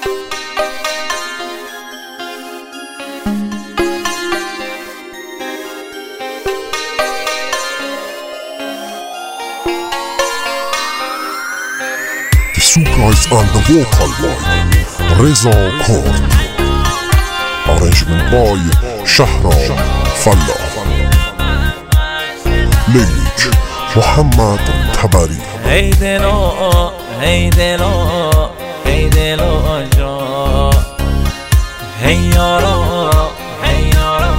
Two guys on the vocal line Reza Kort Arrangement by Shahram Falla Leylik Muhammad Tabari Hey delo, hey delo, hey delo jo Hey yaro, hey yaro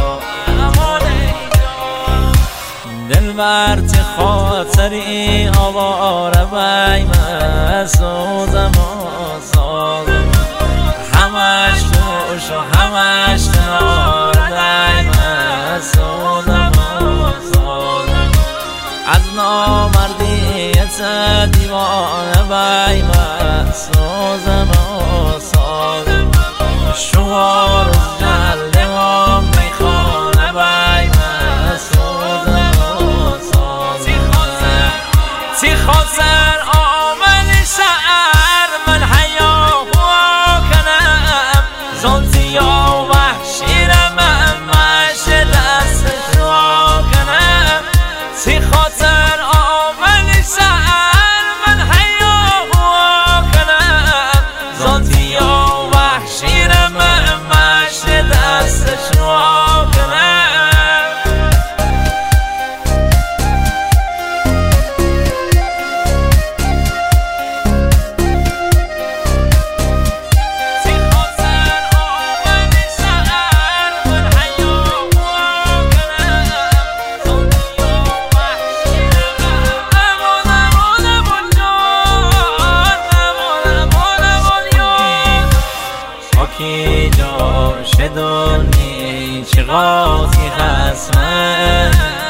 دلبر چه خاطری آواره بیم سوزم و سازم همش توش و همش کنار دیم سوزم و سازم از نامردیت دیوانه بیم سوزم و سازم شوار جلده و میخانه بیم سوزم تی خاطر آمن شعر من حیا کنم زلطی و وحشی من مشت دستش را کنم تی خاطر آمن شعر من حیا کنم زلطی و وحشی من مشت دستش را کنم کی جا شدونی چقاسی خسمه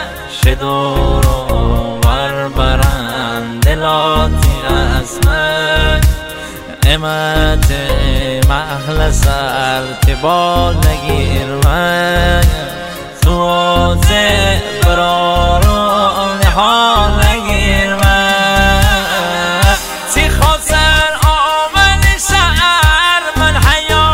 شدورو بربرن دلاتی خسمه امت محل سر تبال نگیر من تو برارو نحال نگیر من تی خاطر آمن شعر من حیا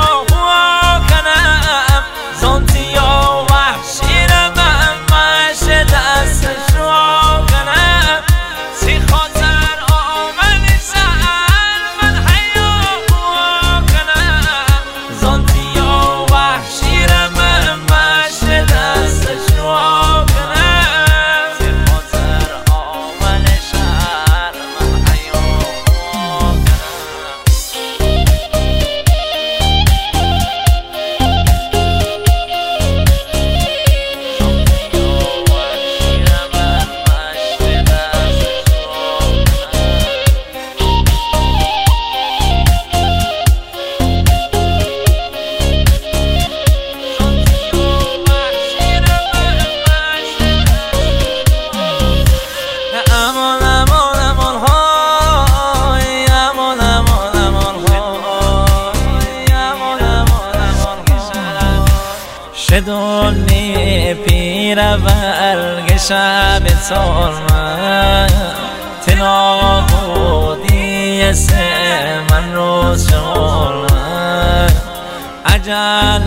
شدونی پیر برگ شب ترمه تنا بودی سه من روز شورمه عجل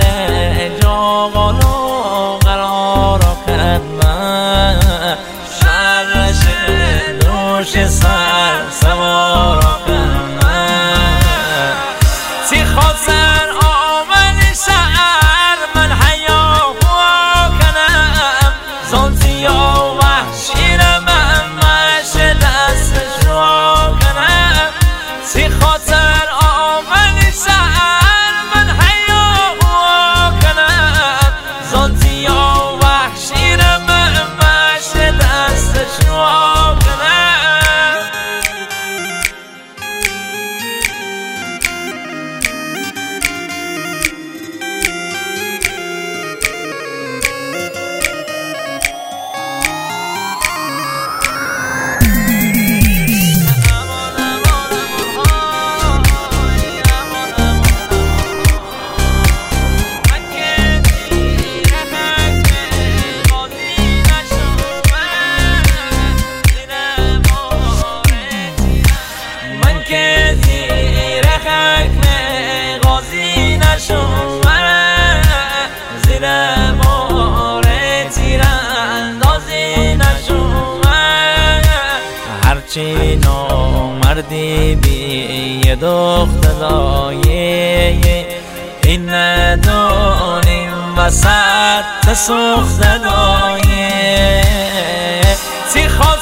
جاغلو قرار کدمه شرش دوش سر سوار کدمه تی خاطر آمن شعر من حیا زلطی و وحشی من مشت دستش را کنم تی خاطر آمن شعر من حیا کنم زلطی و وحشی من مشت دستش را کنم مردی بی دخترایه این ندانیم وسط سوختنایه